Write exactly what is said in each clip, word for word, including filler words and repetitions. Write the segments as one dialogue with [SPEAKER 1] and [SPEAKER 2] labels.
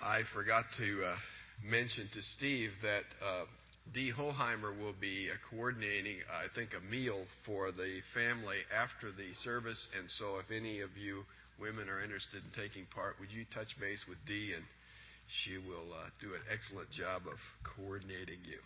[SPEAKER 1] I forgot to uh, mention to Steve that uh, Dee Hoheimer will be uh, coordinating, I think, a meal for the family after the service. And so if any of you women are interested in taking part, would you touch base with Dee, and she will uh, do an excellent job of coordinating you.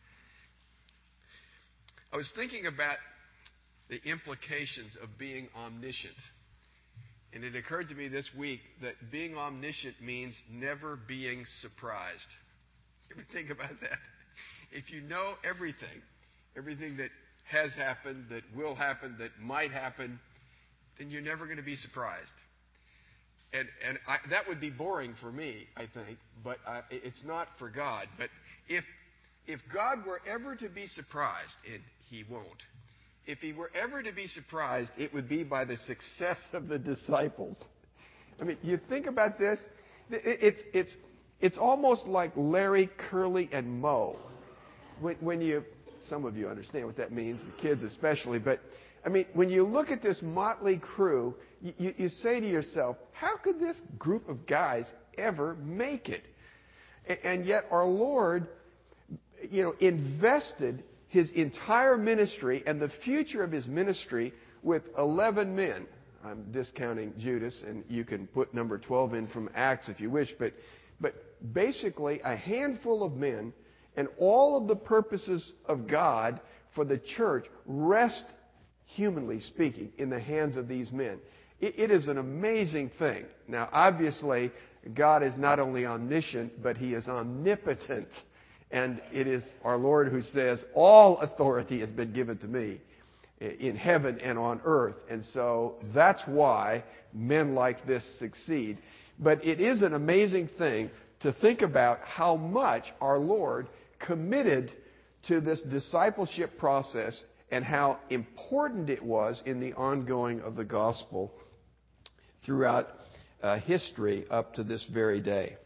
[SPEAKER 1] I was thinking about the implications of being omniscient. And it occurred to me this week that being omniscient means never being surprised. You ever think about that? If you know everything, everything that has happened, that will happen, that might happen, then you're never going to be surprised. And, and I, that would be boring for me, I think, but uh, it's not for God. But if, if God were ever to be surprised, and He won't, if He were ever to be surprised, it would be by the success of the disciples. I mean, you think about this, it's, it's, it's almost like Larry, Curly, and Moe. When, when you, some of you understand what that means, the kids especially, but I mean, when you look at this motley crew, you, you, you say to yourself, how could this group of guys ever make it? And, and yet our Lord, you know, invested His entire ministry and the future of His ministry with eleven men. I'm discounting Judas, and you can put number twelve in from Acts if you wish, but, but basically a handful of men, and all of the purposes of God for the church rest, humanly speaking, in the hands of these men. It, it is an amazing thing. Now, obviously, God is not only omniscient, but He is omnipotent. And it is our Lord who says, all authority has been given to me in heaven and on earth. And so that's why men like this succeed. But it is an amazing thing to think about how much our Lord committed to this discipleship process and how important it was in the ongoing of the gospel throughout uh, history up to this very day.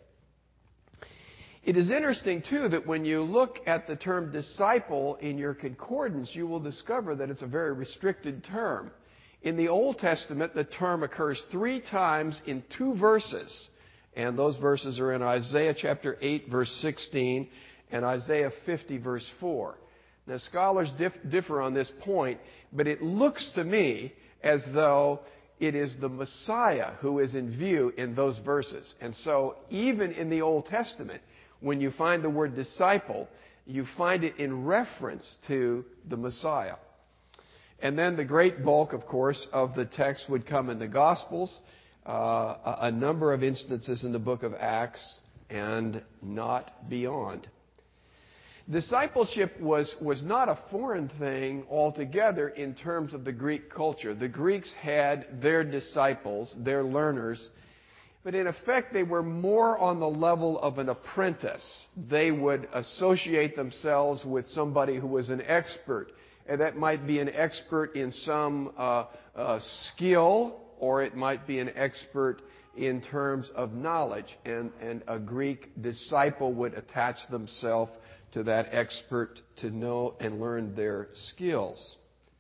[SPEAKER 1] It is interesting, too, that when you look at the term disciple in your concordance, you will discover that it's a very restricted term. In the Old Testament, the term occurs three times in two verses. And those verses are in Isaiah chapter eight, verse sixteen, and Isaiah fifty, verse four. Now, scholars dif- differ on this point, but it looks to me as though it is the Messiah who is in view in those verses. And so, even in the Old Testament, when you find the word disciple, you find it in reference to the Messiah. And then the great bulk, of course, of the text would come in the Gospels, uh, a, a number of instances in the book of Acts, and not beyond. Discipleship was, was not a foreign thing altogether in terms of the Greek culture. The Greeks had their disciples, their learners, but in effect, they were more on the level of an apprentice. They would associate themselves with somebody who was an expert. And that might be an expert in some uh, uh, skill, or it might be an expert in terms of knowledge. And, and a Greek disciple would attach themselves to that expert to know and learn their skills.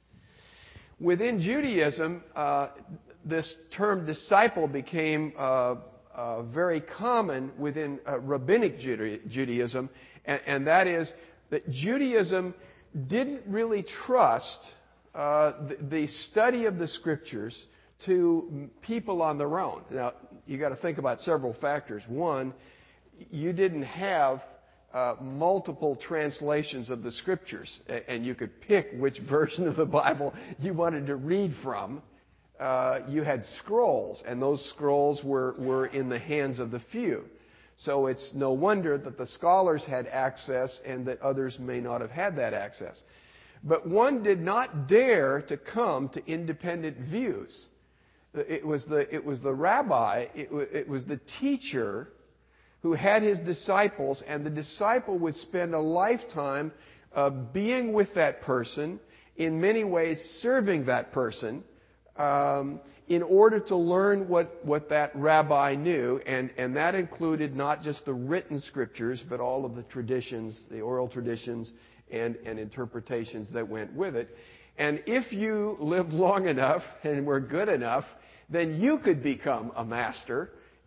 [SPEAKER 1] Within Judaism, uh, this term disciple became uh, uh, very common within uh, rabbinic Judaism, and, and that is that Judaism didn't really trust uh, the, the study of the Scriptures to people on their own. Now, you got to think about several factors. One, you didn't have uh, multiple translations of the Scriptures, and you could pick which version of the Bible you wanted to read from. Uh, you had scrolls, and those scrolls were, were in the hands of the few. So it's no wonder that the scholars had access and that others may not have had that access. But one did not dare to come to independent views. It was the, it was the rabbi, it, it was the teacher who had his disciples, and the disciple would spend a lifetime uh, being with that person, in many ways serving that person, Um, in order to learn what, what that rabbi knew, and, and that included not just the written Scriptures, but all of the traditions, the oral traditions, and, and interpretations that went with it. And if you lived long enough and were good enough, then you could become a master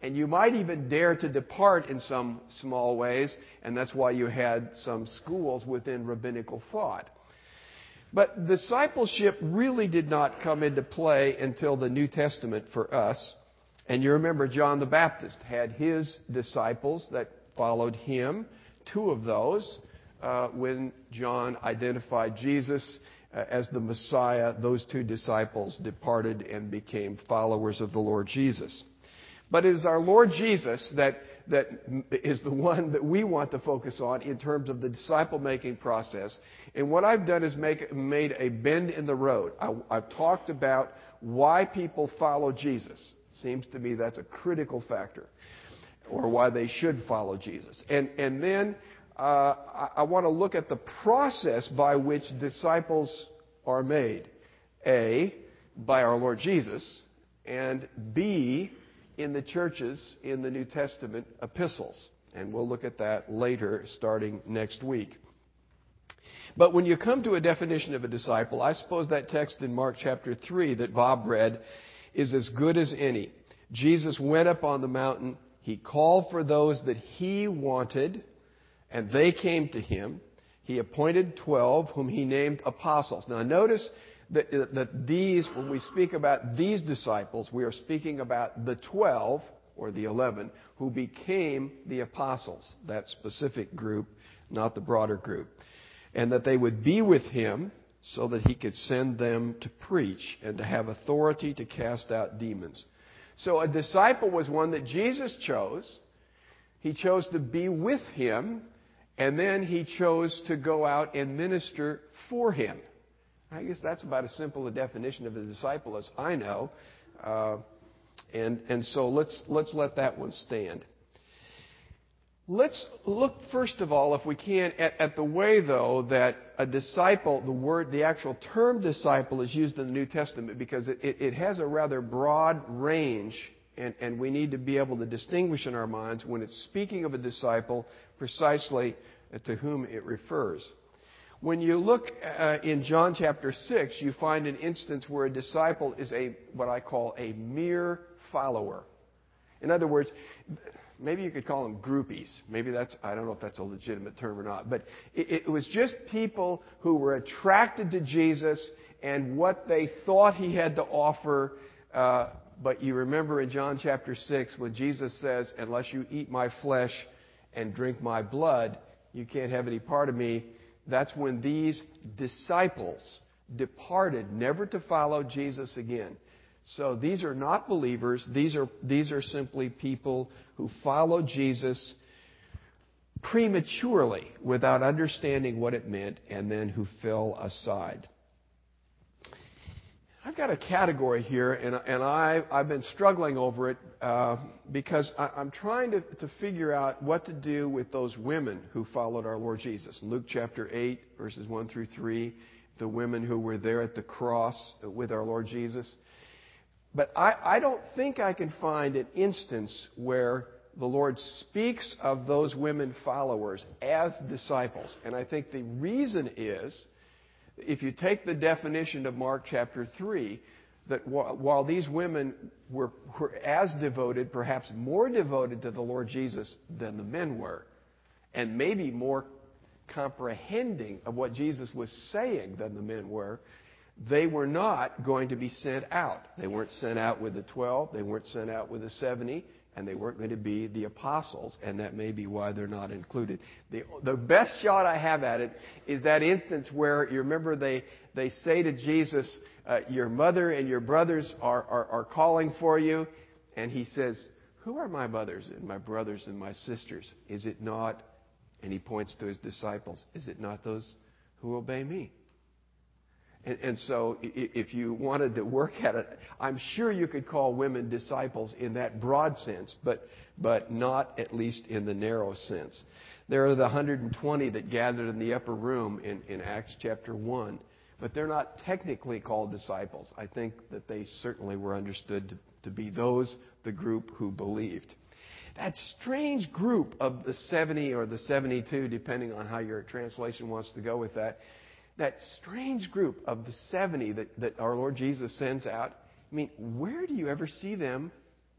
[SPEAKER 1] And you might even dare to depart in some small ways, and that's why you had some schools within rabbinical thought. But discipleship really did not come into play until the New Testament for us. And you remember John the Baptist had his disciples that followed him, two of those, uh, when John identified Jesus uh, as the Messiah. Those two disciples departed and became followers of the Lord Jesus. But it is our Lord Jesus that, that is the one that we want to focus on in terms of the disciple-making process. And what I've done is make, made a bend in the road. I, I've talked about why people follow Jesus. Seems to me that's a critical factor, or why they should follow Jesus. And, and then uh, I, I want to look at the process by which disciples are made. A, by our Lord Jesus, and B, in the churches in the New Testament epistles. And we'll look at that later, starting next week. But when you come to a definition of a disciple, I suppose that text in Mark chapter three that Bob read is as good as any. Jesus went up on the mountain. He called for those that he wanted, and they came to him. He appointed twelve, whom he named apostles. Now notice that, that these, when we speak about these disciples, we are speaking about the twelve, or the eleven, who became the apostles, that specific group, not the broader group. And that they would be with him so that he could send them to preach and to have authority to cast out demons. So a disciple was one that Jesus chose. He chose to be with him, and then he chose to go out and minister for him. I guess that's about as simple a definition of a disciple as I know. Uh, and, and so let's, let's let that one stand. Let's look, first of all, if we can, at, at the way, though, that a disciple, the word, the actual term disciple is used in the New Testament, because it, it, it has a rather broad range, and, and we need to be able to distinguish in our minds when it's speaking of a disciple precisely to whom it refers. When you look uh, in John chapter six, you find an instance where a disciple is a what I call a mere follower. In other words, maybe you could call them groupies. Maybe that's, I don't know if that's a legitimate term or not. But it, it was just people who were attracted to Jesus and what they thought he had to offer. Uh, but you remember in John chapter six when Jesus says, unless you eat my flesh and drink my blood, you can't have any part of me. That's when these disciples departed, never to follow Jesus again. So these are not believers. These are, these are simply people who follow Jesus prematurely without understanding what it meant, and then who fell aside. I've got a category here, and, and I, I've been struggling over it uh, because I, I'm trying to, to figure out what to do with those women who followed our Lord Jesus. Luke chapter eight, verses one through three, the women who were there at the cross with our Lord Jesus. But I, I don't think I can find an instance where the Lord speaks of those women followers as disciples. And I think the reason is, if you take the definition of Mark chapter three, that while these women were, were as devoted, perhaps more devoted to the Lord Jesus than the men were, and maybe more comprehending of what Jesus was saying than the men were, they were not going to be sent out. They weren't sent out with the twelve. They weren't sent out with the seventy. And they weren't going to be the apostles. And that may be why they're not included. The, the best shot I have at it is that instance where, you remember, they, they say to Jesus, uh, your mother and your brothers are, are, are calling for you. And he says, who are my mothers and my brothers and my sisters? Is it not, and he points to his disciples, is it not those who obey me? And, and so if you wanted to work at it, I'm sure you could call women disciples in that broad sense, but, but not at least in the narrow sense. There are the one hundred twenty that gathered in the upper room in, in Acts chapter one, but they're not technically called disciples. I think that they certainly were understood to, to be those, the group who believed. That strange group of the seventy or the seventy-two, depending on how your translation wants to go with that, that strange group of the seventy that, that our Lord Jesus sends out, I mean, where do you ever see them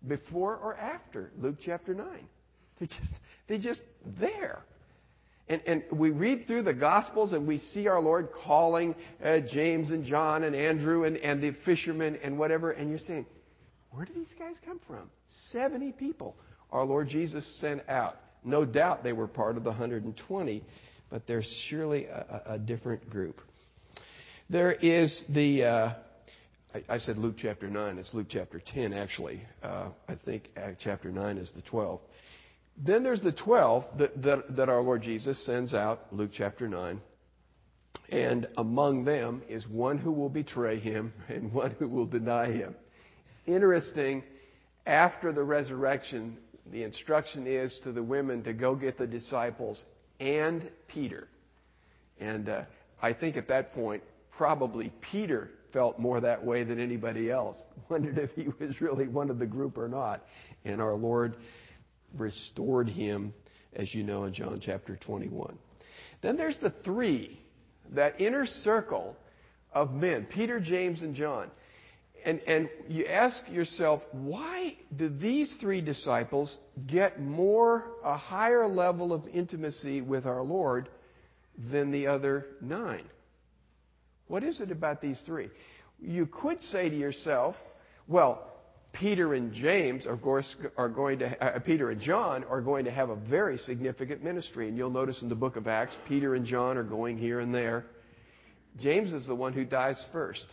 [SPEAKER 2] before or after Luke chapter nine. They're just, they're just there. And, and we read through the Gospels and we see our Lord calling uh, James and John and Andrew and, and the fishermen and whatever. And you're saying, where did these guys come from? seventy people our Lord Jesus sent out. No doubt they were part of the one hundred twenty, but there's surely a, a different group. There is the, uh, I, I said Luke chapter nine. It's Luke chapter ten, actually. Uh, I think chapter nine is the twelve. Then there's the twelve that, that, that our Lord Jesus sends out, Luke chapter nine. And among them is one who will betray him and one who will deny him. Interesting, after the resurrection, the instruction is to the women to go get the disciples and Peter. And uh, I think at that point, probably Peter felt more that way than anybody else. Wondered if he was really one of the group or not. And our Lord restored him, as you know, in John chapter twenty-one. Then there's the three, that inner circle of men, Peter, James, and John. And, and you ask yourself, why do these three disciples get more, a higher level of intimacy with our Lord than the other nine? What is it about these three? You could say to yourself, well, Peter and James, of course, are going to, uh, Peter and John are going to have a very significant ministry. And you'll notice in the book of Acts, Peter and John are going here and there. James is the one who dies first.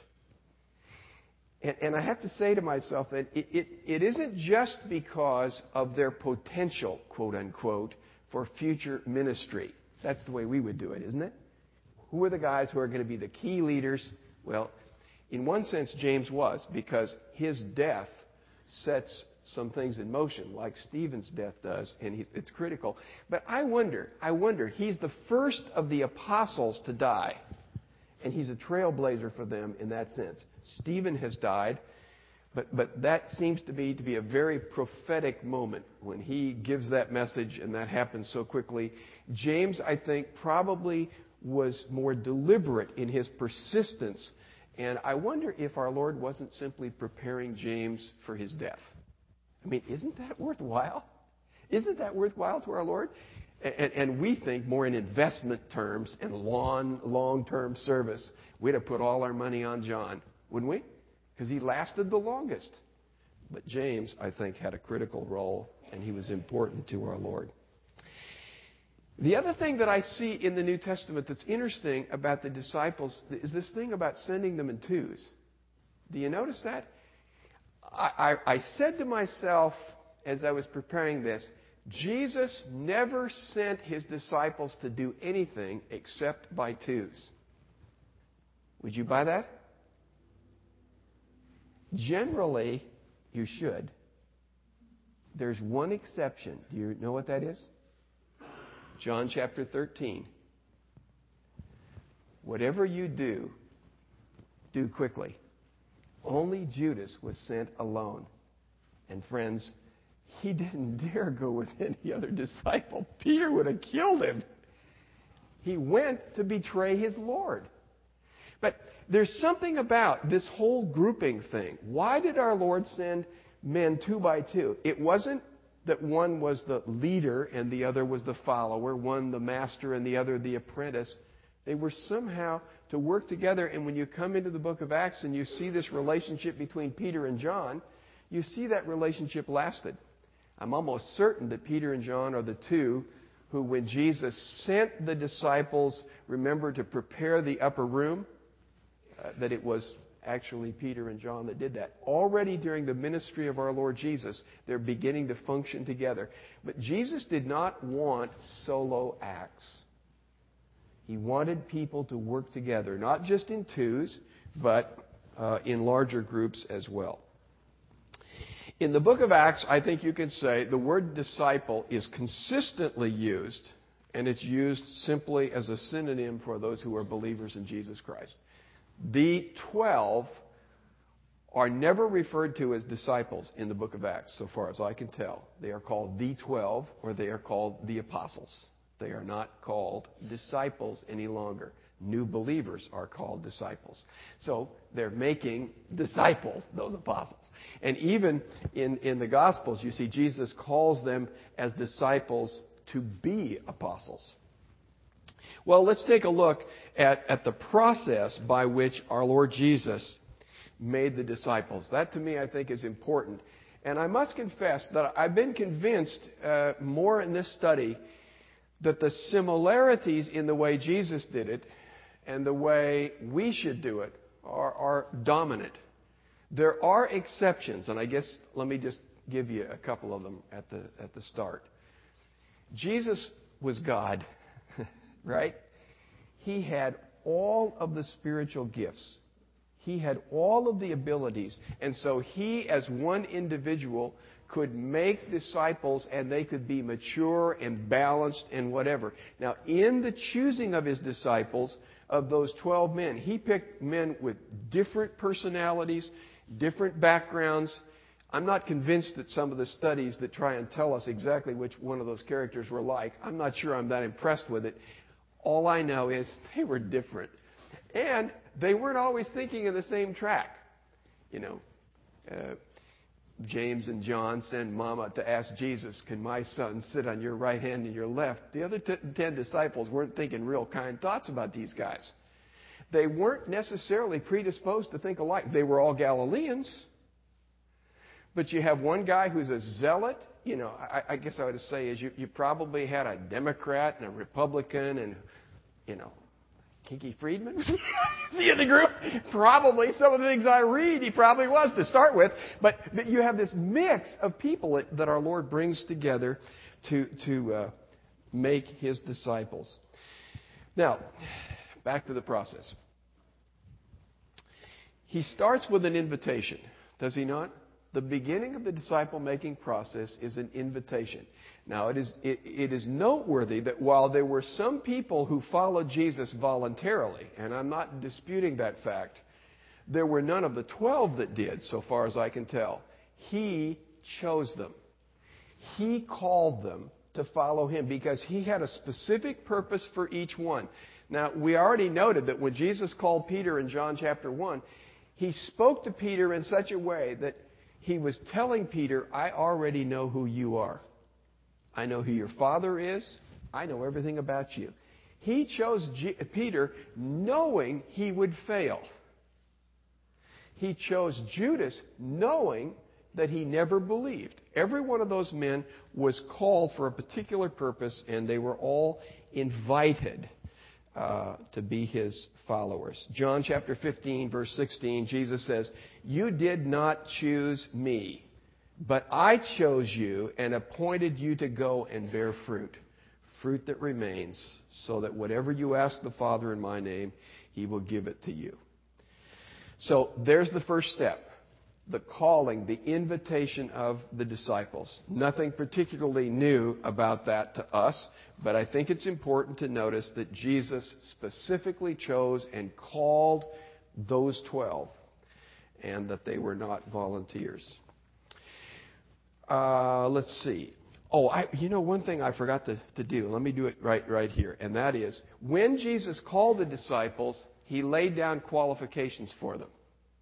[SPEAKER 2] And, and I have to say to myself that it, it, it isn't just because of their potential, quote unquote, for future ministry. That's the way we would do it, isn't it? Who are the guys who are going to be the key leaders? Well, in one sense, James was, because his death sets some things in motion, like Stephen's death does, and he's, it's critical. But I wonder, I wonder, he's the first of the apostles to die, and he's a trailblazer for them in that sense. Stephen has died, but, but that seems to be to be a very prophetic moment when he gives that message, and that happens so quickly. James, I think, probably was more deliberate in his persistence. And I wonder if our Lord wasn't simply preparing James for his death. I mean, isn't that worthwhile? Isn't that worthwhile to our Lord? And, and we think more in investment terms and long, long-term service. We'd have put all our money on John, wouldn't we? Because he lasted the longest. But James, I think, had a critical role, and he was important to our Lord. The other thing that I see in the New Testament that's interesting about the disciples is this thing about sending them in twos. Do you notice that? I, I, I said to myself as I was preparing this, Jesus never sent his disciples to do anything except by twos. Would you buy that? Generally, you should. There's one exception. Do you know what that is? John chapter thirteen. Whatever you do, do quickly. Only Judas was sent alone. And friends, he didn't dare go with any other disciple. Peter would have killed him. He went to betray his Lord. But there's something about this whole grouping thing. Why did our Lord send men two by two? It wasn't that one was the leader and the other was the follower, one the master and the other the apprentice. They were somehow to work together. And when you come into the book of Acts and you see this relationship between Peter and John, you see that relationship lasted. I'm almost certain that Peter and John are the two who, when Jesus sent the disciples, remember, to prepare the upper room, uh, that it was actually Peter and John that did that. Already during the ministry of our Lord Jesus, they're beginning to function together. But Jesus did not want solo acts. He wanted people to work together, not just in twos, but uh, in larger groups as well. In the book of Acts, I think you can say the word disciple is consistently used, and it's used simply as a synonym for those who are believers in Jesus Christ. The twelve are never referred to as disciples in the book of Acts, so far as I can tell. They are called the twelve, or they are called the apostles. They are not called disciples any longer. New believers are called disciples. So they're making disciples, those apostles. And even in, in the Gospels, you see Jesus calls them as disciples to be apostles. Well, let's take a look at, at the process by which our Lord Jesus made the disciples. That to me I think is important. And I must confess that I've been convinced uh, more in this study that the similarities in the way Jesus did it and the way we should do it are, are dominant. There are exceptions, and I guess let me just give you a couple of them at the at the start. Jesus was God, right? He had all of the spiritual gifts. He had all of the abilities. And so he, as one individual, could make disciples and they could be mature and balanced and whatever. Now, in the choosing of his disciples, of those twelve men, he picked men with different personalities, different backgrounds. I'm not convinced that some of the studies that try and tell us exactly which one of those characters were like, I'm not sure I'm that impressed with it. All I know is they were different. And they weren't always thinking in the same track. You know, uh, James and John send Mama to ask Jesus, can my son sit on your right hand and your left? The other t- ten disciples weren't thinking real kind thoughts about these guys. They weren't necessarily predisposed to think alike. They were all Galileans. But you have one guy who's a zealot. You know, I, I guess I would say is you, you probably had a Democrat and a Republican and, you know, Kinky Friedman was he in the group? Probably. Some of the things I read, he probably was to start with. But you have this mix of people that our Lord brings together to, to uh, make his disciples. Now, back to the process. He starts with an invitation, does he not? The beginning of the disciple-making process is an invitation. Now, it is, it, it is noteworthy that while there were some people who followed Jesus voluntarily, and I'm not disputing that fact, there were none of the twelve that did, so far as I can tell. He chose them. He called them to follow him because he had a specific purpose for each one. Now, we already noted that when Jesus called Peter in John chapter one, he spoke to Peter in such a way that he was telling Peter, I already know who you are. I know who your father is. I know everything about you. He chose G- Peter knowing he would fail. He chose Judas knowing that he never believed. Every one of those men was called for a particular purpose, and they were all invited uh, to be his followers. John chapter fifteen, verse sixteen, Jesus says, you did not choose me, but I chose you and appointed you to go and bear fruit, fruit that remains, so that whatever you ask the Father in my name, he will give it to you. So there's the first step, the calling, the invitation of the disciples. Nothing particularly new about that to us, but I think it's important to notice that Jesus specifically chose and called those twelve, and that they were not volunteers. Uh, let's see. Oh, I, you know, one thing I forgot to, to do. Let me do it right, right here. And that is, when Jesus called the disciples, he laid down qualifications for them.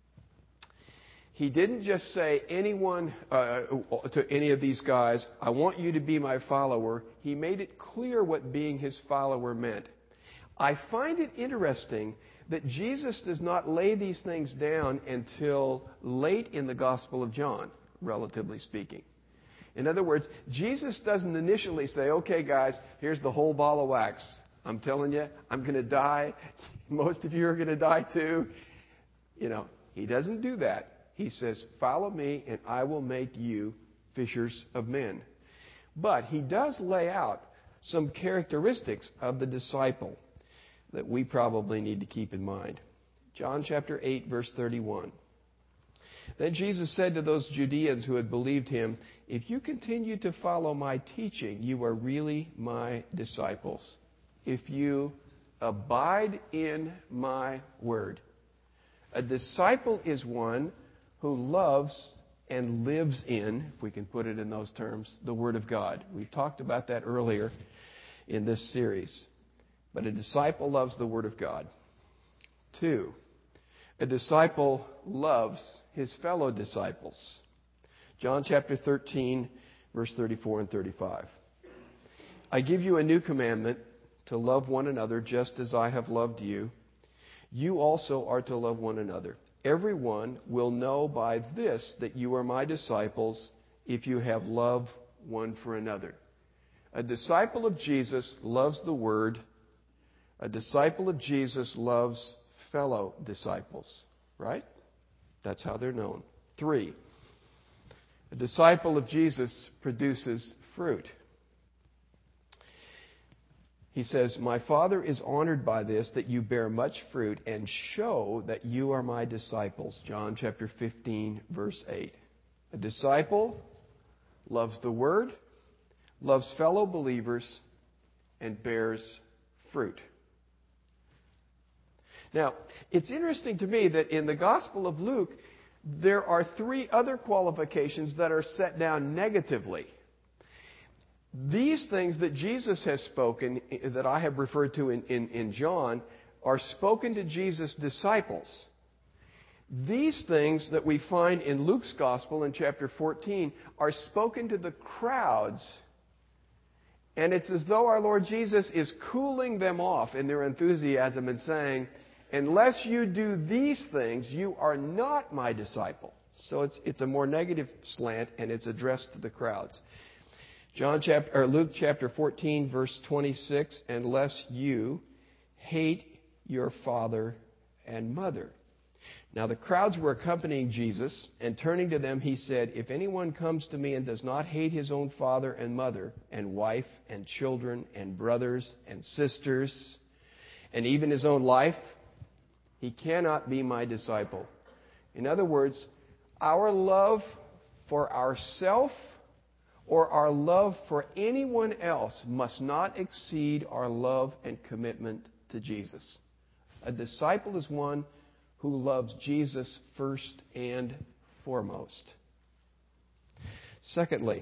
[SPEAKER 2] He didn't just say, anyone, uh, to any of these guys, I want you to be my follower. He made it clear what being his follower meant. I find it interesting that Jesus does not lay these things down until late in the Gospel of John, relatively speaking. In other words, Jesus doesn't initially say, okay, guys, here's the whole ball of wax. I'm telling you, I'm going to die. Most of you are going to die too. You know, he doesn't do that. He says, follow me and I will make you fishers of men. But he does lay out some characteristics of the disciple that we probably need to keep in mind. John chapter eight, verse thirty-one. Then Jesus said to those Judeans who had believed him, if you continue to follow my teaching, you are really my disciples. If you abide in my word. A disciple is one who loves and lives in, if we can put it in those terms, the Word of God. We talked about that earlier in this series. But a disciple loves the Word of God. Two, a disciple loves his fellow disciples. John chapter thirteen, verse thirty-four and thirty-five. I give you a new commandment, to love one another just as I have loved you. You also are to love one another. Everyone will know by this that you are my disciples if you have love one for another. A disciple of Jesus loves the Word. A disciple of Jesus loves fellow disciples. Right? That's how they're known. Three, a disciple of Jesus produces fruit. He says, my Father is honored by this, that you bear much fruit and show that you are my disciples. John chapter fifteen, verse eight. A disciple loves the Word, loves fellow believers, and bears fruit. Now, it's interesting to me that in the Gospel of Luke, there are three other qualifications that are set down negatively. These things that Jesus has spoken, that I have referred to in, in, in John, are spoken to Jesus' disciples. These things that we find in Luke's Gospel in chapter fourteen are spoken to the crowds. And it's as though our Lord Jesus is cooling them off in their enthusiasm and saying, unless you do these things, you are not my disciple. So it's, it's a more negative slant, and it's addressed to the crowds. John chapter, or Luke chapter fourteen, verse twenty-six, unless you hate your father and mother. Now the crowds were accompanying Jesus, and turning to them, he said, if anyone comes to me and does not hate his own father and mother, and wife and children and brothers and sisters, and even his own life, he cannot be my disciple. In other words, our love for ourself or our love for anyone else must not exceed our love and commitment to Jesus. A disciple is one who loves Jesus first and foremost. Secondly,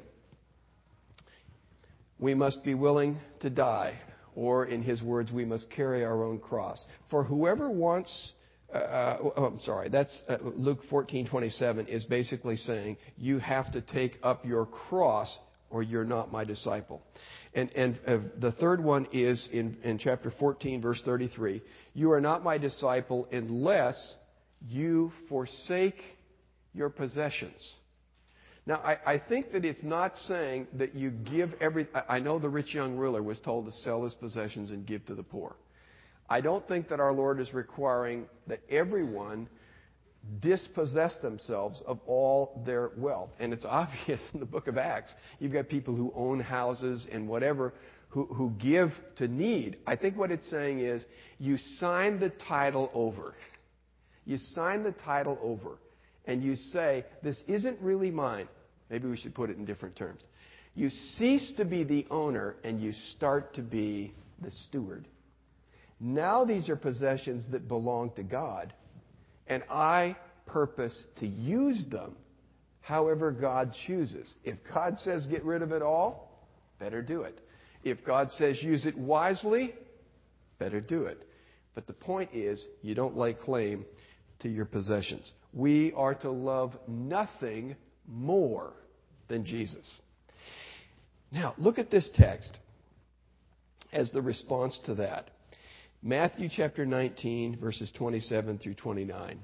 [SPEAKER 2] we must be willing to die, or in his words, we must carry our own cross. For whoever wants, uh, oh, I'm sorry, that's uh, Luke fourteen twenty-seven is basically saying you have to take up your cross or you're not my disciple. And, and uh, the third one is in, in chapter fourteen, verse thirty-three. You are not my disciple unless you forsake your possessions. Now, I, I think that it's not saying that you give every... I know the rich young ruler was told to sell his possessions and give to the poor. I don't think that our Lord is requiring that everyone dispossess themselves of all their wealth. And it's obvious in the book of Acts. You've got people who own houses and whatever who, who give to need. I think what it's saying is you sign the title over. You sign the title over. And you say, this isn't really mine. Maybe we should put it in different terms. You cease to be the owner and you start to be the steward. Now these are possessions that belong to God, and I purpose to use them however God chooses. If God says get rid of it all, better do it. If God says use it wisely, better do it. But the point is, you don't lay claim to your possessions. We are to love nothing more than Jesus. Now, look at this text as the response to that. Matthew chapter nineteen, verses twenty-seven through twenty-nine.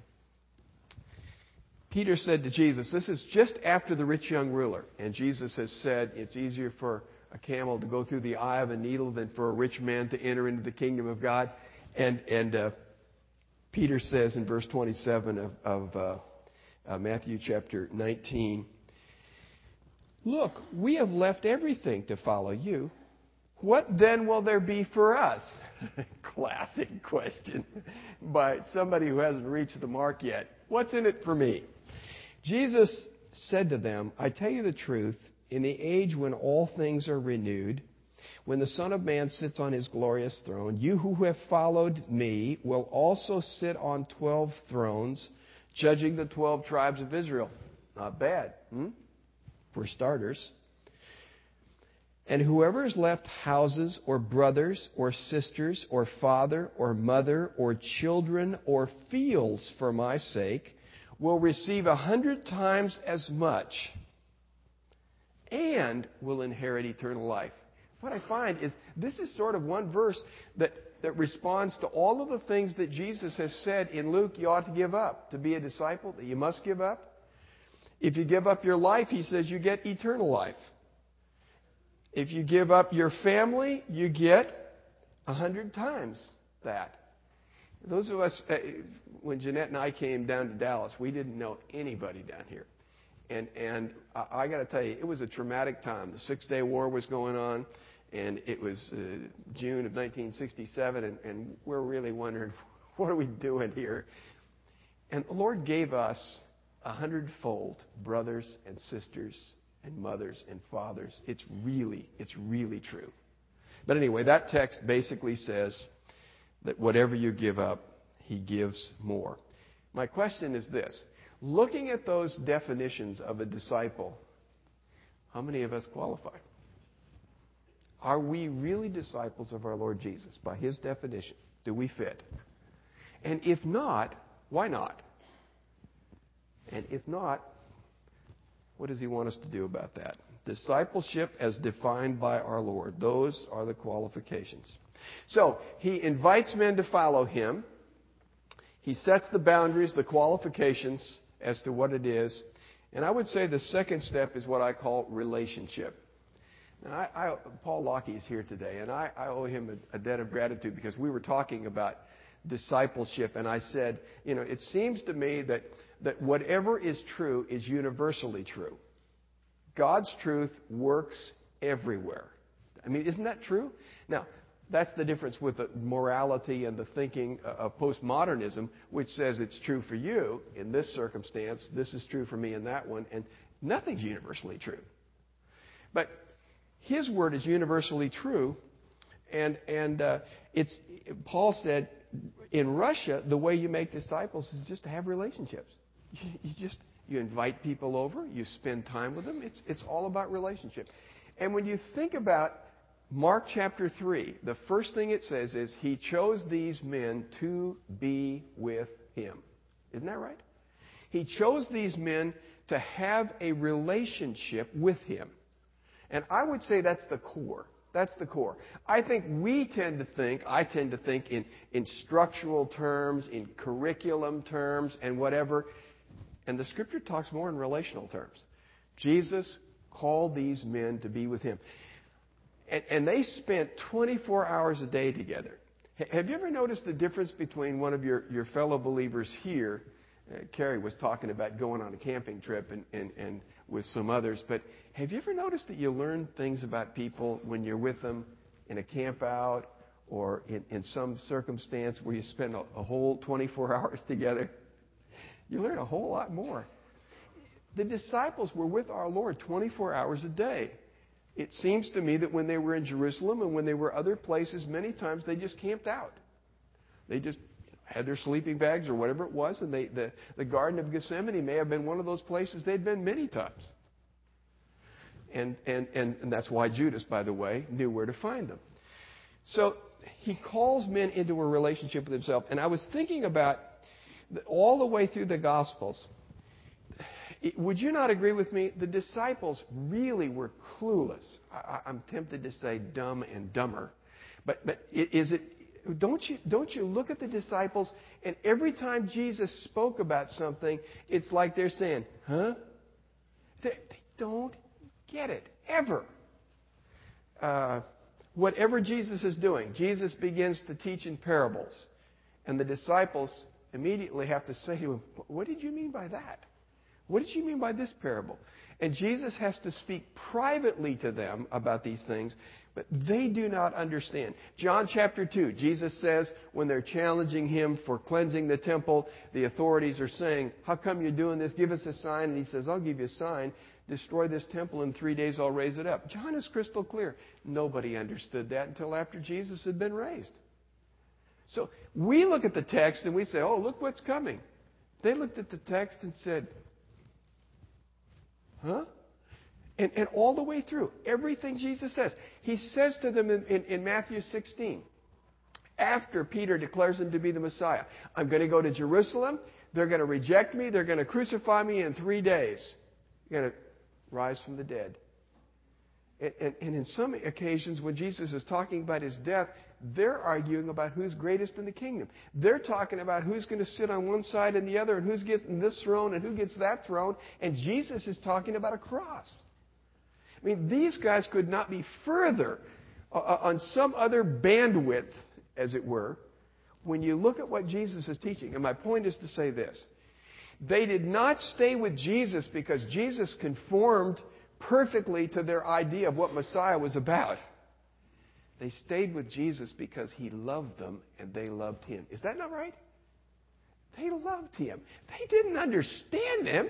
[SPEAKER 2] Peter said to Jesus, this is just after the rich young ruler. And Jesus has said it's easier for a camel to go through the eye of a needle than for a rich man to enter into the kingdom of God. And, and uh, Peter says in verse twenty-seven of, of uh, uh, Matthew chapter nineteen, look, we have left everything to follow you. What then will there be for us? Classic question by somebody who hasn't reached the mark yet. What's in it for me? Jesus said to them, I tell you the truth, in the age when all things are renewed, when the Son of Man sits on his glorious throne, you who have followed me will also sit on twelve thrones, judging the twelve tribes of Israel. Not bad, hmm? For starters. And whoever has left houses or brothers or sisters or father or mother or children or fields for my sake will receive a hundred times as much and will inherit eternal life. What I find is this is sort of one verse that, that responds to all of the things that Jesus has said in Luke you ought to give up to be a disciple, that you must give up. If you give up your life, he says you get eternal life. If you give up your family, you get a hundred times that. Those of us, uh, when Jeanette and I came down to Dallas, we didn't know anybody down here. And, and I, I got to tell you, it was a traumatic time. The Six-Day War was going on, and it was uh, June of nineteen sixty-seven, and, and we're really wondering, what are we doing here? And the Lord gave us a hundredfold brothers and sisters and mothers and fathers. It's really, it's really true. But anyway, that text basically says that whatever you give up, he gives more. My question is this. Looking at those definitions of a disciple, how many of us qualify? Are we really disciples of our Lord Jesus by his definition? Do we fit? And if not, why not? And if not, what does he want us to do about that? Discipleship as defined by our Lord. Those are the qualifications. So, he invites men to follow him. He sets the boundaries, the qualifications as to what it is. And I would say the second step is what I call relationship. Now, I, I, Paul Lockey is here today, and I, I owe him a, a debt of gratitude because we were talking about discipleship, and I said, you know, it seems to me that, that whatever is true is universally true. God's truth works everywhere. I mean, isn't that true? Now, that's the difference with the morality and the thinking of postmodernism, which says it's true for you in this circumstance, this is true for me in that one, and nothing's universally true. But his word is universally true, and and uh, it's Paul said in Russia the way you make disciples is just to have relationships. You, you just you invite people over, you spend time with them. It's it's all about relationship. And when you think about Mark chapter three, the first thing it says is he chose these men to be with him. Isn't that right? He chose these men to have a relationship with him. And I would say that's the core. That's the core. I think we tend to think, I tend to think in, in structural terms, in curriculum terms, and whatever. And the Scripture talks more in relational terms. Jesus called these men to be with him. And, and they spent twenty-four hours a day together. H- have you ever noticed the difference between one of your, your fellow believers here? Uh, Carrie was talking about going on a camping trip and, and, and with some others. But have you ever noticed that you learn things about people when you're with them in a camp out or in, in some circumstance where you spend a, a whole twenty-four hours together? You learn a whole lot more. The disciples were with our Lord twenty-four hours a day. It seems to me that when they were in Jerusalem and when they were other places, many times they just camped out. They just had their sleeping bags or whatever it was, and they, the, the Garden of Gethsemane may have been one of those places they'd been many times. And, and, and, and that's why Judas, by the way, knew where to find them. So he calls men into a relationship with himself. And I was thinking about all the way through the Gospels. Would you not agree with me? The disciples really were clueless. I, I'm tempted to say dumb and dumber. But, but is it... Don't you, don't you look at the disciples, and every time Jesus spoke about something, it's like they're saying, huh? They, they don't get it, ever. Uh, whatever Jesus is doing, Jesus begins to teach in parables. And the disciples immediately have to say to him, what did you mean by that? What did you mean by this parable? And Jesus has to speak privately to them about these things, but they do not understand. John chapter two, Jesus says when they're challenging him for cleansing the temple, the authorities are saying, how come you're doing this? Give us a sign. And he says, I'll give you a sign. Destroy this temple. In three days I'll raise it up. John is crystal clear. Nobody understood that until after Jesus had been raised. So we look at the text and we say, oh, look what's coming. They looked at the text and said, huh? And, and all the way through, everything Jesus says. He says to them in, in, in Matthew sixteen, after Peter declares him to be the Messiah, I'm going to go to Jerusalem. They're going to reject me. They're going to crucify me in three days. You're going to rise from the dead. And, and, and in some occasions, when Jesus is talking about his death, they're arguing about who's greatest in the kingdom. They're talking about who's going to sit on one side and the other, and who's getting this throne and who gets that throne. And Jesus is talking about a cross. I mean, these guys could not be further uh, on some other bandwidth, as it were, when you look at what Jesus is teaching. And my point is to say this. They did not stay with Jesus because Jesus conformed perfectly to their idea of what Messiah was about. They stayed with Jesus because he loved them and they loved him. Is that not right? They loved him. They didn't understand him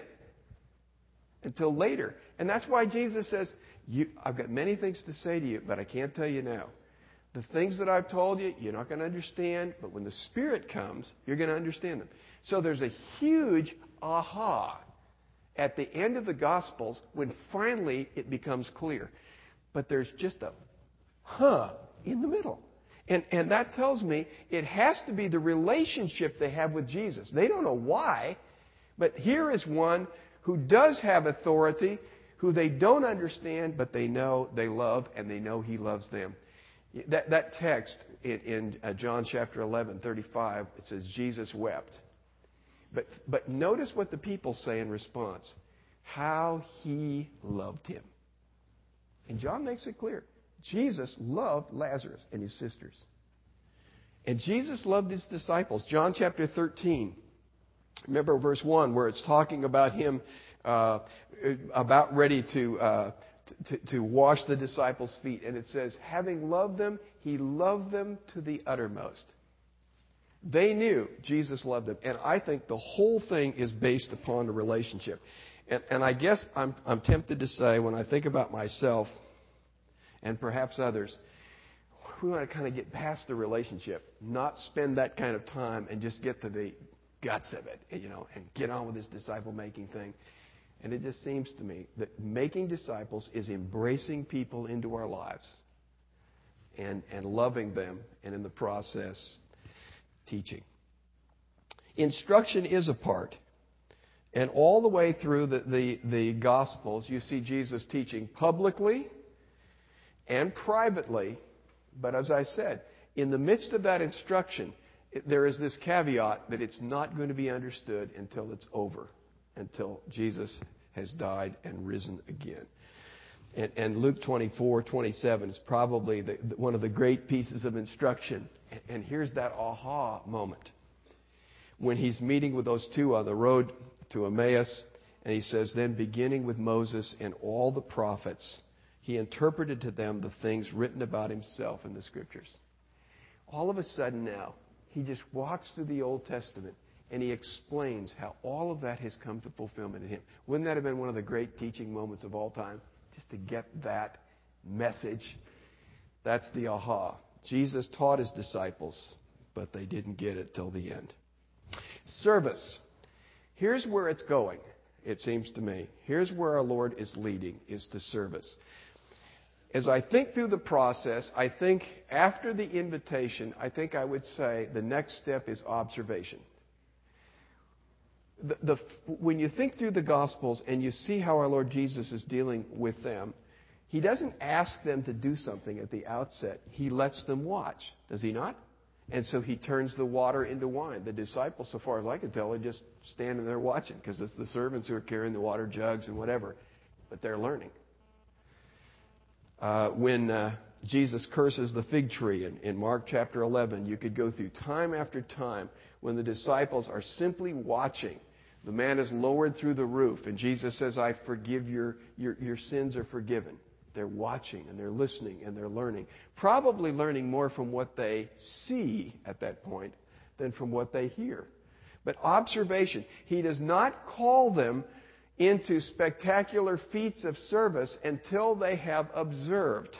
[SPEAKER 2] until later. And that's why Jesus says, you, I've got many things to say to you, but I can't tell you now. The things that I've told you, you're not going to understand, but when the Spirit comes, you're going to understand them. So there's a huge aha at the end of the Gospels when finally it becomes clear. But there's just a huh in the middle. And, and that tells me it has to be the relationship they have with Jesus. They don't know why, but here is one who does have authority, who they don't understand, but they know they love, and they know he loves them. That, that text in, in uh, John chapter eleven, thirty-five, it says, Jesus wept. But, but notice what the people say in response. How he loved him. And John makes it clear. Jesus loved Lazarus and his sisters. And Jesus loved his disciples. John chapter thirteen. Remember verse one where it's talking about him uh, about ready to, uh, to, to wash the disciples' feet. And it says, having loved them, he loved them to the uttermost. They knew Jesus loved them. And I think the whole thing is based upon the relationship. And, and I guess I'm, I'm tempted to say, when I think about myself and perhaps others, we want to kind of get past the relationship, not spend that kind of time and just get to the guts of it, you know, and get on with this disciple-making thing. And it just seems to me that making disciples is embracing people into our lives and, and loving them, and in the process, teaching. Instruction is a part. And all the way through the, the, the Gospels, you see Jesus teaching publicly and privately. But as I said, in the midst of that instruction, it, there is this caveat that it's not going to be understood until it's over, until Jesus has died and risen again. And, and Luke twenty-four, twenty-seven is probably the, the, one of the great pieces of instruction. And, and here's that aha moment. When he's meeting with those two on the road to Emmaus, and he says, then beginning with Moses and all the prophets, he interpreted to them the things written about himself in the Scriptures. All of a sudden now, he just walks through the Old Testament and he explains how all of that has come to fulfillment in him. Wouldn't that have been one of the great teaching moments of all time? Just to get that message. That's the aha. Jesus taught his disciples, but they didn't get it till the end. Service. Here's where it's going, it seems to me. Here's where our Lord is leading, is to service. As I think through the process, I think after the invitation, I think I would say the next step is observation. The, the, when you think through the Gospels and you see how our Lord Jesus is dealing with them, he doesn't ask them to do something at the outset. He lets them watch. Does he not? And so he turns the water into wine. The disciples, so far as I can tell, are just standing there watching because it's the servants who are carrying the water jugs and whatever. But they're learning. Uh, when uh, Jesus curses the fig tree in, in Mark chapter eleven, you could go through time after time when the disciples are simply watching. The man is lowered through the roof, and Jesus says, I forgive your, your, your sins are forgiven. They're watching, and they're listening, and they're learning. Probably learning more from what they see at that point than from what they hear. But observation. He does not call them into spectacular feats of service until they have observed.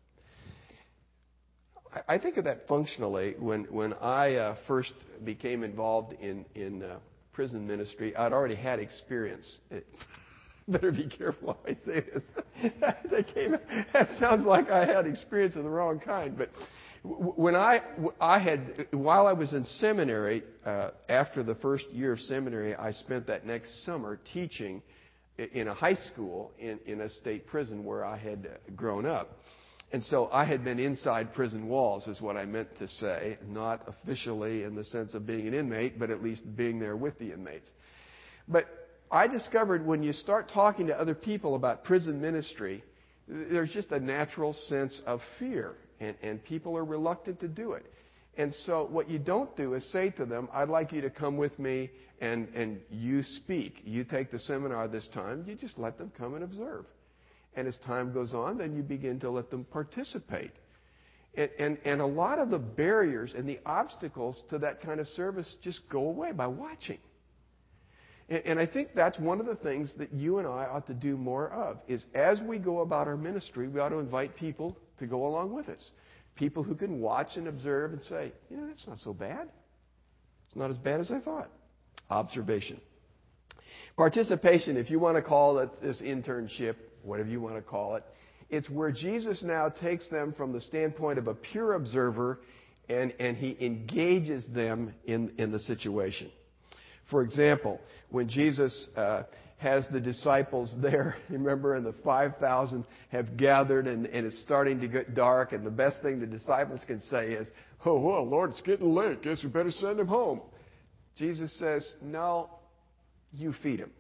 [SPEAKER 2] I think of that functionally when, when I uh, first became involved in, in uh, prison ministry. I'd already had experience. It, Better be careful how I say this. that, came, that sounds like I had experience of the wrong kind. But when I, I had, while I was in seminary, uh, after the first year of seminary, I spent that next summer teaching in a high school in, in a state prison where I had grown up. And so I had been inside prison walls, is what I meant to say, not officially in the sense of being an inmate, but at least being there with the inmates. But I discovered when you start talking to other people about prison ministry, there's just a natural sense of fear, and, and people are reluctant to do it. And so what you don't do is say to them, I'd like you to come with me and, and you speak. You take the seminar this time. You just let them come and observe. And as time goes on, then you begin to let them participate. And, and, and a lot of the barriers and the obstacles to that kind of service just go away by watching. And, and I think that's one of the things that you and I ought to do more of, is as we go about our ministry, we ought to invite people to go along with us. People who can watch and observe and say, you know, that's not so bad. It's not as bad as I thought. Observation. Participation, if you want to call it this internship, whatever you want to call it, it's where Jesus now takes them from the standpoint of a pure observer and, and he engages them in, in the situation. For example, when Jesus uh, has the disciples there, remember, and the five thousand have gathered and, and it's starting to get dark, and the best thing the disciples can say is, oh, well, Lord, it's getting late. Guess we better send him home. Jesus says, no, you feed him.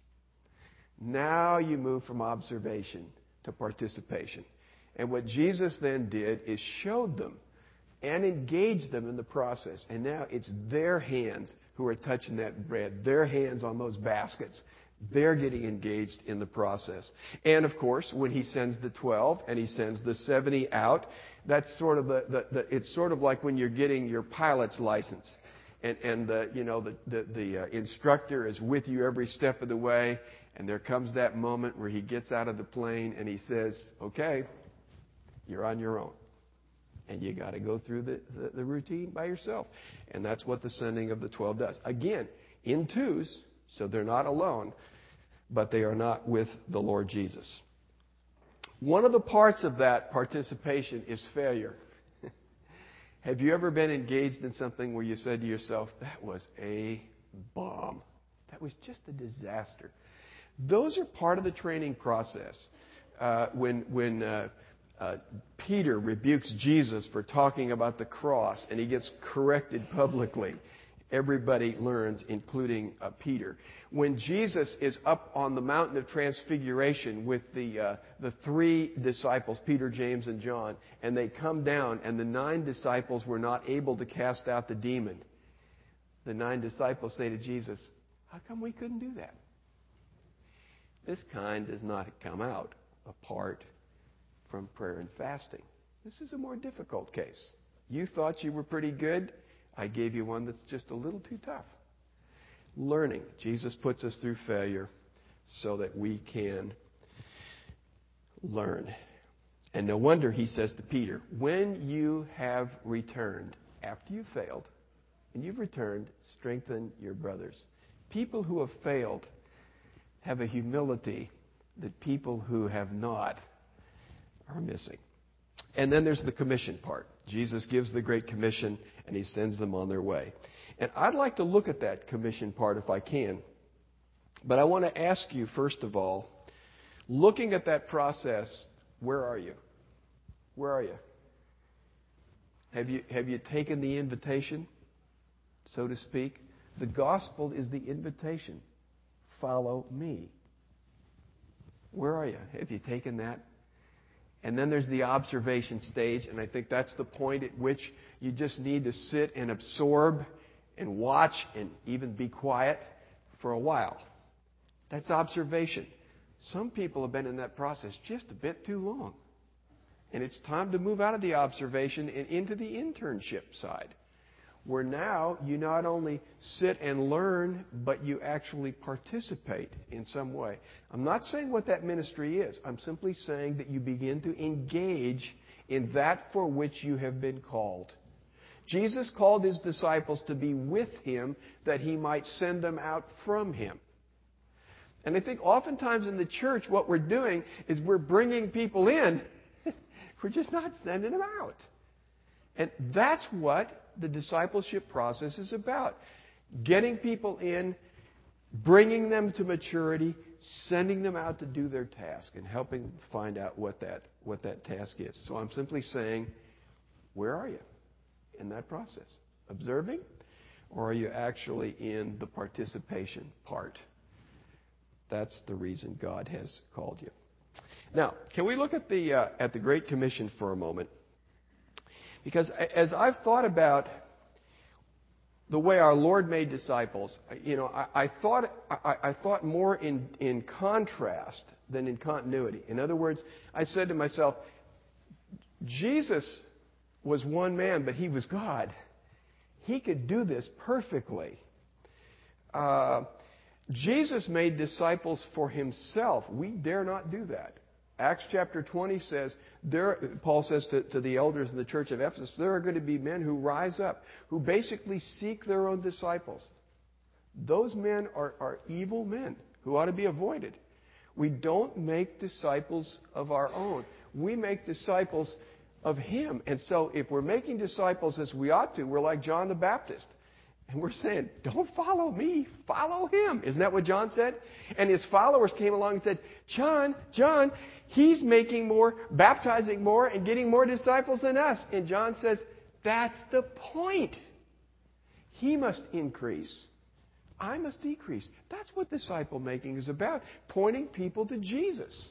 [SPEAKER 2] Now you move from observation to participation. And what Jesus then did is showed them and engaged them in the process. And now it's their hands who are touching that bread, their hands on those baskets. They're getting engaged in the process. And of course, when he sends the twelve and he sends the seventy out, that's sort of the, the, the it's sort of like when you're getting your pilot's license. And, and the, you know, the, the, the uh, instructor is with you every step of the way. And there comes that moment where he gets out of the plane and he says, okay, you're on your own. And you got to go through the, the, the routine by yourself. And that's what the sending of the twelve does. Again, in twos, so they're not alone, but they are not with the Lord Jesus. One of the parts of that participation is failure. Have you ever been engaged in something where you said to yourself, that was a bomb? That was just a disaster. Those are part of the training process. Uh, when when uh, uh, Peter rebukes Jesus for talking about the cross and he gets corrected publicly, everybody learns, including uh, Peter. When Jesus is up on the mountain of transfiguration with the uh, the three disciples, Peter, James, and John, and they come down and the nine disciples were not able to cast out the demon, the nine disciples say to Jesus, how come we couldn't do that? This kind does not come out apart from prayer and fasting. This is a more difficult case. You thought you were pretty good. I gave you one that's just a little too tough. Learning. Jesus puts us through failure so that we can learn. And no wonder he says to Peter, when you have returned, after you failed, and you've returned, strengthen your brothers. People who have failed have a humility that people who have not are missing. And then there's the commission part. Jesus gives the Great Commission and he sends them on their way. And I'd like to look at that commission part if I can. But I want to ask you, first of all, looking at that process, where are you? Where are you? Have you, have you taken the invitation, so to speak? The gospel is the invitation. Follow me. Where are you? Have you taken that? And then there's the observation stage, and I think that's the point at which you just need to sit and absorb and watch and even be quiet for a while. That's observation. Some people have been in that process just a bit too long. And it's time to move out of the observation and into the internship side, where now you not only sit and learn, but you actually participate in some way. I'm not saying what that ministry is. I'm simply saying that you begin to engage in that for which you have been called. Jesus called his disciples to be with him that he might send them out from him. And I think oftentimes in the church what we're doing is we're bringing people in. We're just not sending them out. And that's what the discipleship process is about. Getting people in, bringing them to maturity, sending them out to do their task, and helping find out what that, what that task is. So I'm simply saying, where are you in that process? Observing? Or are you actually in the participation part? That's the reason God has called you. Now, can we look at the, uh, at the Great Commission for a moment? Because as I've thought about the way our Lord made disciples, you know, I, I thought I, I thought more in, in contrast than in continuity. In other words, I said to myself, Jesus was one man, but he was God. He could do this perfectly. Uh, Jesus made disciples for himself. We dare not do that. Acts chapter twenty says, there, Paul says to, to the elders in the church of Ephesus, there are going to be men who rise up, who basically seek their own disciples. Those men are, are evil men who ought to be avoided. We don't make disciples of our own. We make disciples of him. And so if we're making disciples as we ought to, we're like John the Baptist. And we're saying, don't follow me, follow him. Isn't that what John said? And his followers came along and said, John, John, he's making more, baptizing more, and getting more disciples than us. And John says, that's the point. He must increase. I must decrease. That's what disciple making is about, pointing people to Jesus.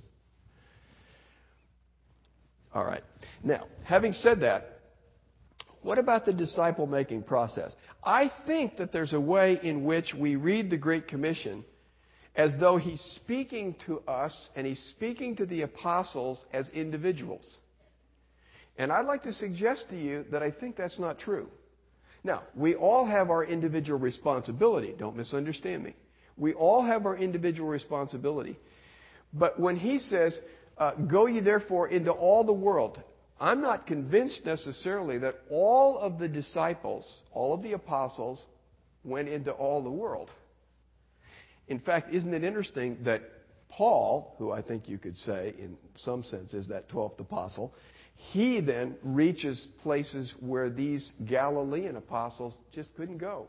[SPEAKER 2] All right. Now, having said that, what about the disciple-making process? I think that there's a way in which we read the Great Commission as though he's speaking to us and he's speaking to the apostles as individuals. And I'd like to suggest to you that I think that's not true. Now, we all have our individual responsibility. Don't misunderstand me. We all have our individual responsibility. But when he says, uh, go ye therefore into all the world, I'm not convinced necessarily that all of the disciples, all of the apostles, went into all the world. In fact, isn't it interesting that Paul, who I think you could say in some sense is that twelfth apostle, he then reaches places where these Galilean apostles just couldn't go.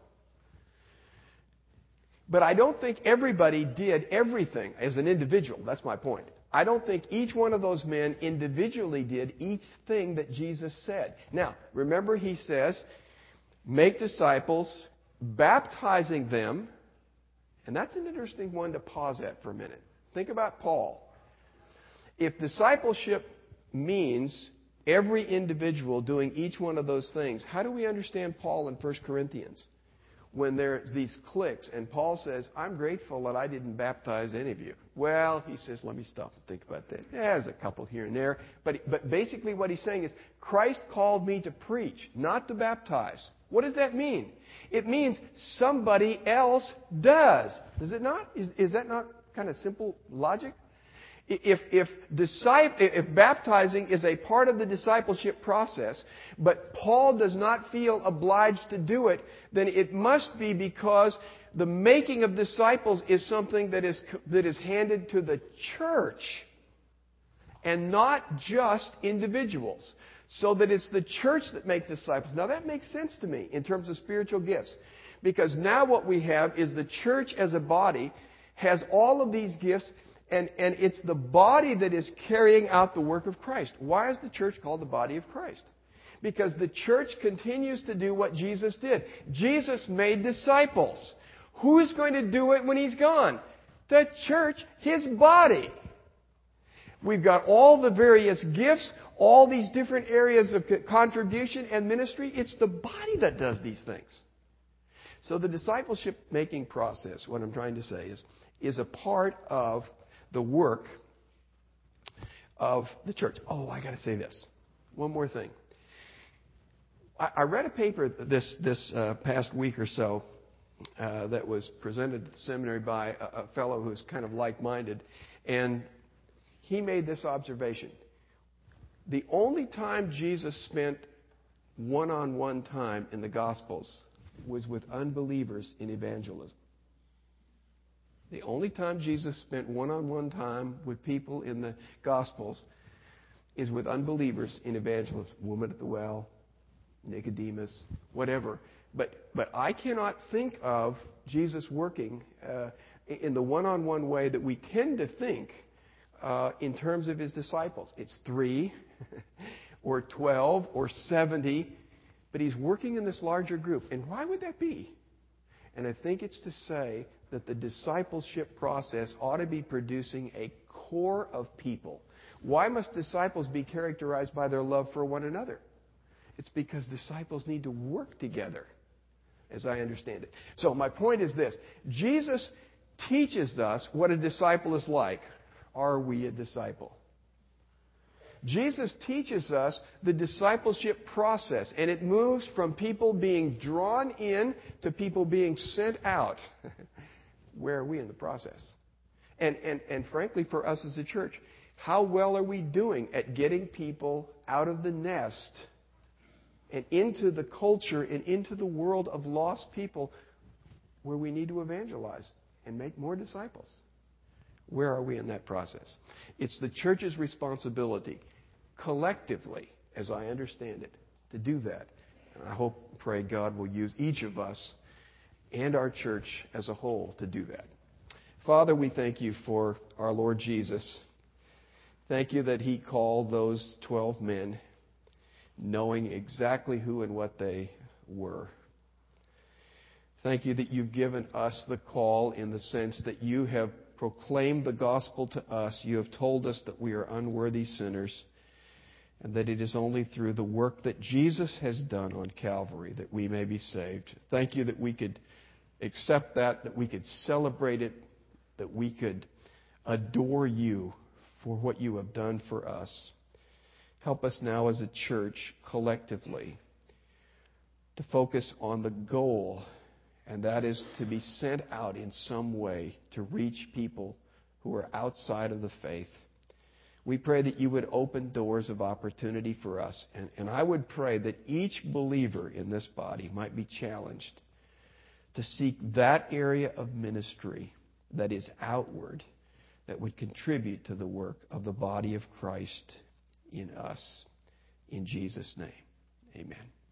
[SPEAKER 2] But I don't think everybody did everything as an individual. That's my point. I don't think each one of those men individually did each thing that Jesus said. Now, remember he says, make disciples, baptizing them. And that's an interesting one to pause at for a minute. Think about Paul. If discipleship means every individual doing each one of those things, how do we understand Paul in First Corinthians? When there's these cliques, and Paul says, I'm grateful that I didn't baptize any of you. Well, he says, let me stop and think about that. Yeah, there's a couple here and there. But, but basically what he's saying is, Christ called me to preach, not to baptize. What does that mean? It means somebody else does. Does it not? Is, is that not kind of simple logic? If, if, disciple, if baptizing is a part of the discipleship process, but Paul does not feel obliged to do it, then it must be because the making of disciples is something that is, that is handed to the church and not just individuals. So that it's the church that makes disciples. Now that makes sense to me in terms of spiritual gifts. Because now what we have is the church as a body has all of these gifts. And, and it's the body that is carrying out the work of Christ. Why is the church called the body of Christ? Because the church continues to do what Jesus did. Jesus made disciples. Who's going to do it when he's gone? The church, his body. We've got all the various gifts, all these different areas of contribution and ministry. It's the body that does these things. So the discipleship making process, what I'm trying to say is, is a part of the work of the church. Oh, I got to say this. One more thing. I, I read a paper this this uh, past week or so uh, that was presented at the seminary by a, a fellow who's kind of like-minded, and he made this observation. The only time Jesus spent one-on-one time in the Gospels was with unbelievers in evangelism. The only time Jesus spent one-on-one time with people in the Gospels is with unbelievers in evangelism. Woman at the well, Nicodemus, whatever. But but I cannot think of Jesus working uh, in the one-on-one way that we tend to think uh, in terms of his disciples. It's three or twelve or seventy, but he's working in this larger group. And why would that be? And I think it's to say that the discipleship process ought to be producing a core of people. Why must disciples be characterized by their love for one another? It's because disciples need to work together, as I understand it. So my point is this. Jesus teaches us what a disciple is like. Are we a disciple? Jesus teaches us the discipleship process, and it moves from people being drawn in to people being sent out. Where are we in the process? And, and, and frankly, for us as a church, how well are we doing at getting people out of the nest and into the culture and into the world of lost people where we need to evangelize and make more disciples? Where are we in that process? It's the church's responsibility, collectively, as I understand it, to do that. And I hope and pray God will use each of us and our church as a whole to do that. Father, we thank you for our Lord Jesus. Thank you that he called those twelve men knowing exactly who and what they were. Thank you that you've given us the call in the sense that you have proclaimed the gospel to us. You have told us that we are unworthy sinners and that it is only through the work that Jesus has done on Calvary that we may be saved. Thank you that we could accept that, that we could celebrate it, that we could adore you for what you have done for us. Help us now as a church collectively to focus on the goal, and that is to be sent out in some way to reach people who are outside of the faith. We pray that you would open doors of opportunity for us, and, and I would pray that each believer in this body might be challenged to seek that area of ministry that is outward, that would contribute to the work of the body of Christ in us. In Jesus' name, amen.